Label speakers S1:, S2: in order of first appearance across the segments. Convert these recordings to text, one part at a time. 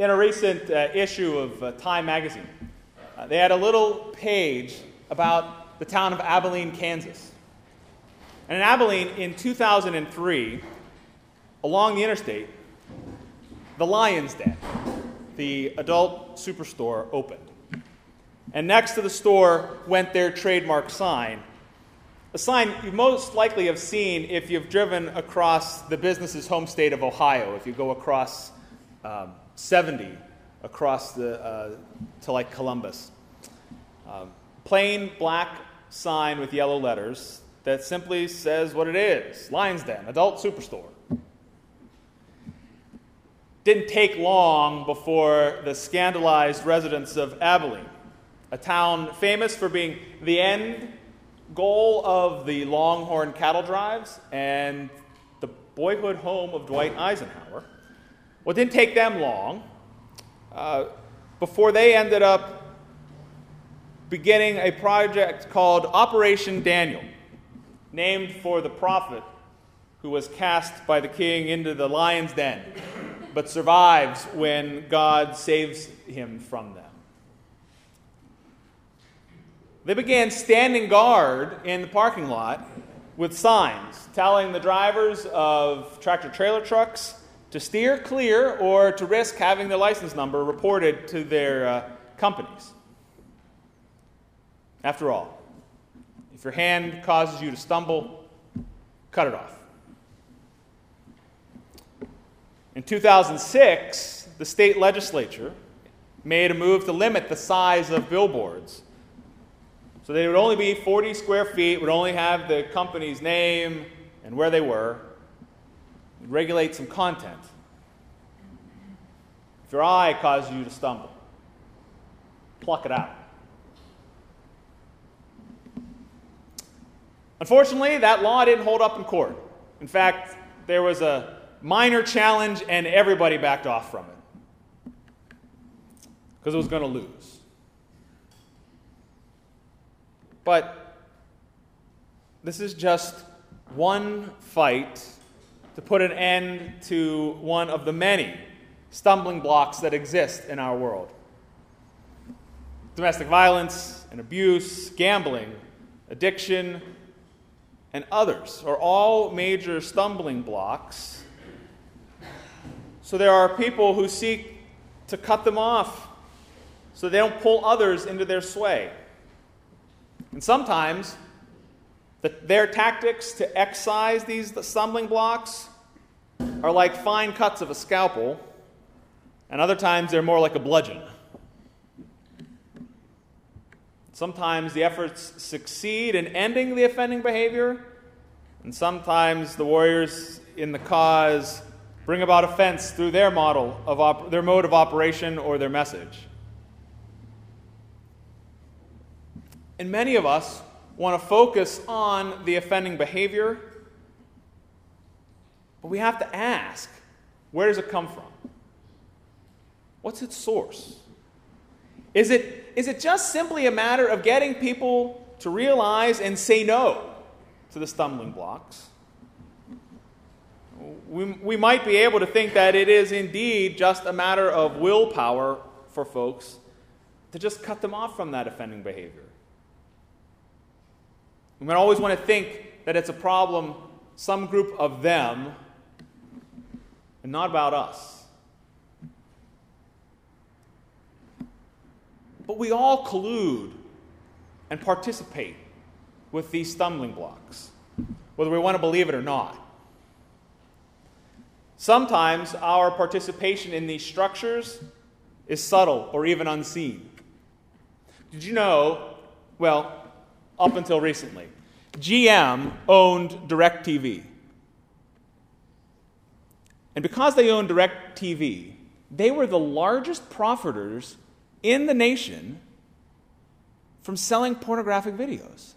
S1: In a recent issue of Time magazine, they had a little page about the town of Abilene, Kansas. And in Abilene, in 2003, along the interstate, the Lion's Den, the adult superstore, opened. And next to the store went their trademark sign, a sign you most likely have seen if you've driven across the business's home state of Ohio, if you go across 70, across to like Columbus. Plain black sign with yellow letters that simply says what it is: Lion's Den, adult superstore. Didn't take long before the scandalized residents of Abilene, a town famous for being the end goal of the Longhorn cattle drives and the boyhood home of Dwight Eisenhower. Well, it didn't take them long before they ended up beginning a project called Operation Daniel, named for the prophet who was cast by the king into the lion's den, but survives when God saves him from them. They began standing guard in the parking lot with signs telling the drivers of tractor-trailer trucks to steer clear or to risk having their license number reported to their companies. After all, if your hand causes you to stumble, cut it off. In 2006, the state legislature made a move to limit the size of billboards. So they would only be 40 square feet, would only have the company's name and where they were, and regulate some content. If your eye causes you to stumble, pluck it out. Unfortunately, that law didn't hold up in court. In fact, there was a minor challenge and everybody backed off from it because it was going to lose. But this is just one fight to put an end to one of the many stumbling blocks that exist in our world. Domestic violence and abuse, gambling, addiction, and others are all major stumbling blocks. So there are people who seek to cut them off so they don't pull others into their sway. And sometimes their tactics to excise these stumbling blocks are like fine cuts of a scalpel, and other times they're more like a bludgeon. Sometimes the efforts succeed in ending the offending behavior, and sometimes the warriors in the cause bring about offense through their mode of operation or their message. And many of us want to focus on the offending behavior, but we have to ask, where does it come from? What's its source? Is it just simply a matter of getting people to realize and say no to the stumbling blocks? We might be able to think that it is indeed just a matter of willpower for folks to just cut them off from that offending behavior. We might always want to think that it's a problem, some group of them, and not about us. But we all collude and participate with these stumbling blocks, whether we want to believe it or not. Sometimes our participation in these structures is subtle or even unseen. Did you know, well, up until recently, GM owned DirecTV. And because they owned DirecTV, they were the largest profiters in the nation from selling pornographic videos.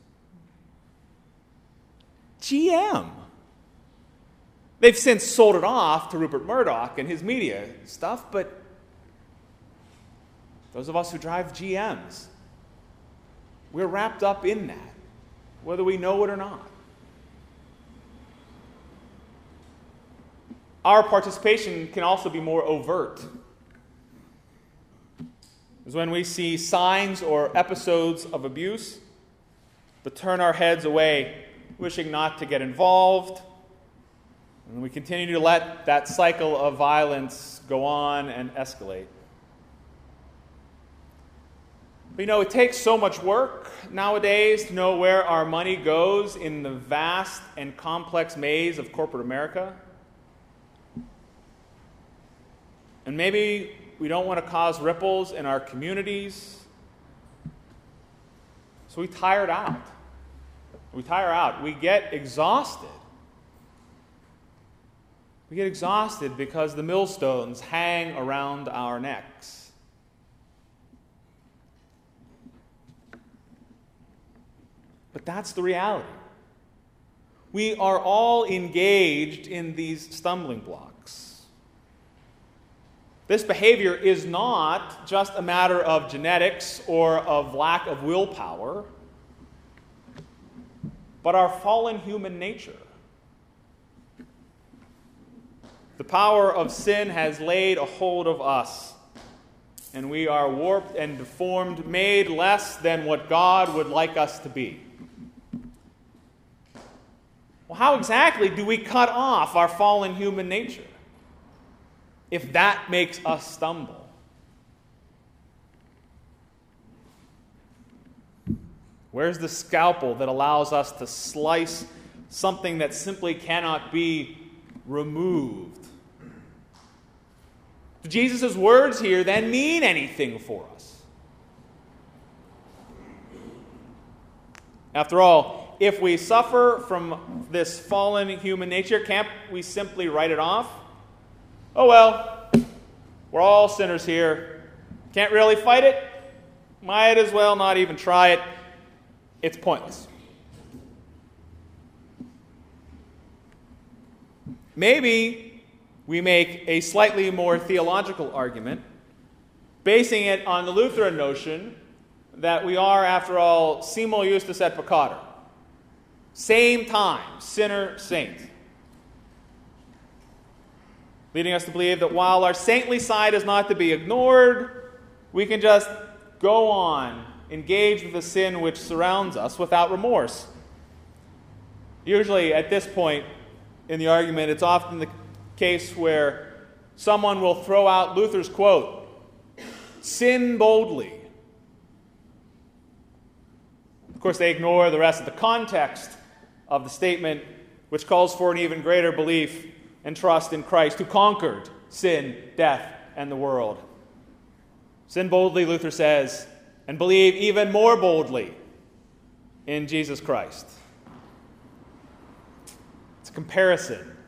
S1: GM. They've since sold it off to Rupert Murdoch and his media stuff, but those of us who drive GMs, we're wrapped up in that, whether we know it or not. Our participation can also be more overt. is when we see signs or episodes of abuse, but turn our heads away, wishing not to get involved, and we continue to let that cycle of violence go on and escalate. But it takes so much work nowadays to know where our money goes in the vast and complex maze of corporate America. And maybe we don't want to cause ripples in our communities, so we tire out. We tire out. We get exhausted. We get exhausted because the millstones hang around our necks. But that's the reality. We are all engaged in these stumbling blocks. This behavior is not just a matter of genetics or of lack of willpower, but our fallen human nature. The power of sin has laid a hold of us, and we are warped and deformed, made less than what God would like us to be. Well, how exactly do we cut off our fallen human nature if that makes us stumble? Where's the scalpel that allows us to slice something that simply cannot be removed? Do Jesus' words here then mean anything for us? After all, if we suffer from this fallen human nature, can't we simply write it off? Oh well, we're all sinners here. Can't really fight it? Might as well not even try it. It's pointless. Maybe we make a slightly more theological argument, basing it on the Lutheran notion that we are, after all, simul justus et peccator. Same time, sinner, saint. Leading us to believe that while our saintly side is not to be ignored, we can just go on, engage with the sin which surrounds us without remorse. Usually, at this point in the argument, it's often the case where someone will throw out Luther's quote, "Sin boldly." Of course, they ignore the rest of the context of the statement, which calls for an even greater belief and trust in Christ, who conquered sin, death, and the world. Sin boldly, Luther says, and believe even more boldly in Jesus Christ. It's a comparison.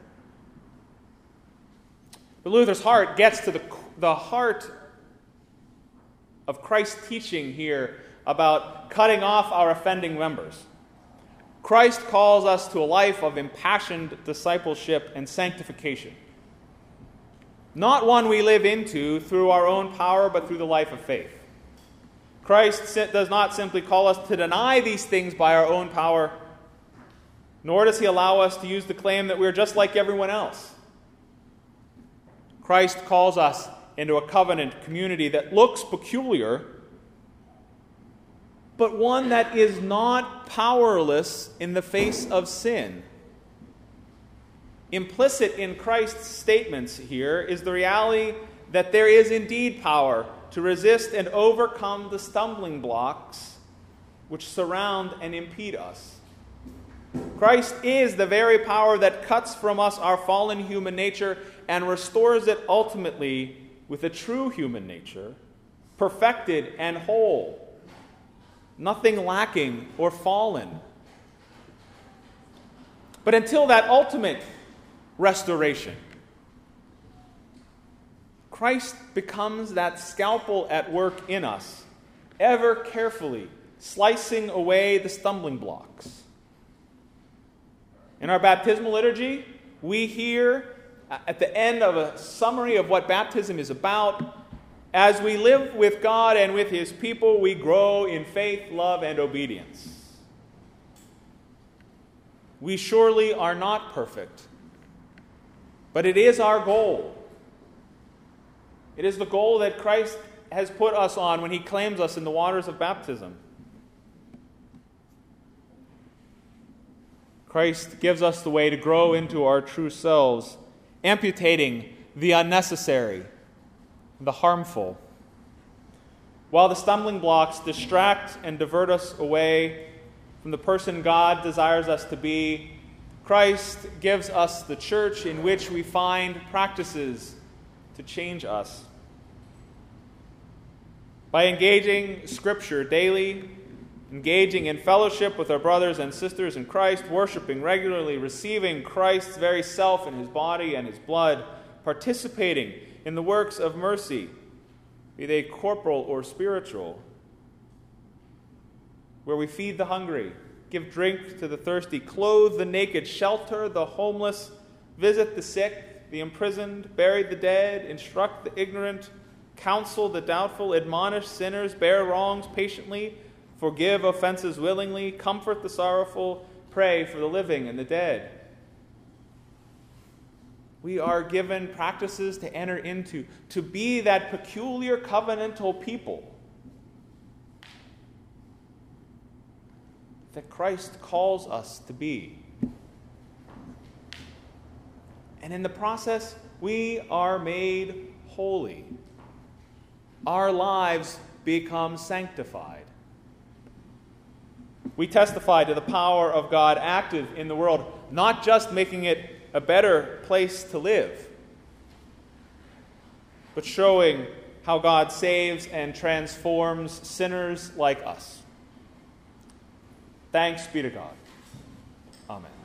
S1: But Luther's heart gets to the heart of Christ's teaching here about cutting off our offending members. Christ calls us to a life of impassioned discipleship and sanctification. Not one we live into through our own power, but through the life of faith. Christ does not simply call us to deny these things by our own power, nor does he allow us to use the claim that we're just like everyone else. Christ calls us into a covenant community that looks peculiar, but one that is not powerless in the face of sin. Implicit in Christ's statements here is the reality that there is indeed power to resist and overcome the stumbling blocks which surround and impede us. Christ is the very power that cuts from us our fallen human nature and restores it ultimately with a true human nature, perfected and whole, nothing lacking or fallen. But until that ultimate restoration, Christ becomes that scalpel at work in us, ever carefully slicing away the stumbling blocks. In our baptismal liturgy, we hear at the end of a summary of what baptism is about, as we live with God and with his people, we grow in faith, love, and obedience. We surely are not perfect, but it is our goal. It is the goal that Christ has put us on when he claims us in the waters of baptism. Christ gives us the way to grow into our true selves, amputating the unnecessary, the harmful. While the stumbling blocks distract and divert us away from the person God desires us to be, Christ gives us the church in which we find practices to change us. By engaging Scripture daily, engaging in fellowship with our brothers and sisters in Christ, worshiping regularly, receiving Christ's very self in his body and his blood, participating in the works of mercy, be they corporal or spiritual, where we feed the hungry, give drink to the thirsty, clothe the naked, shelter the homeless, visit the sick, the imprisoned, bury the dead, instruct the ignorant, counsel the doubtful, admonish sinners, bear wrongs patiently, forgive offenses willingly, comfort the sorrowful, pray for the living and the dead. We are given practices to enter into, to be that peculiar covenantal people that Christ calls us to be. And in the process, we are made holy. Our lives become sanctified. We testify to the power of God active in the world, not just making it a better place to live, but showing how God saves and transforms sinners like us. Thanks be to God. Amen.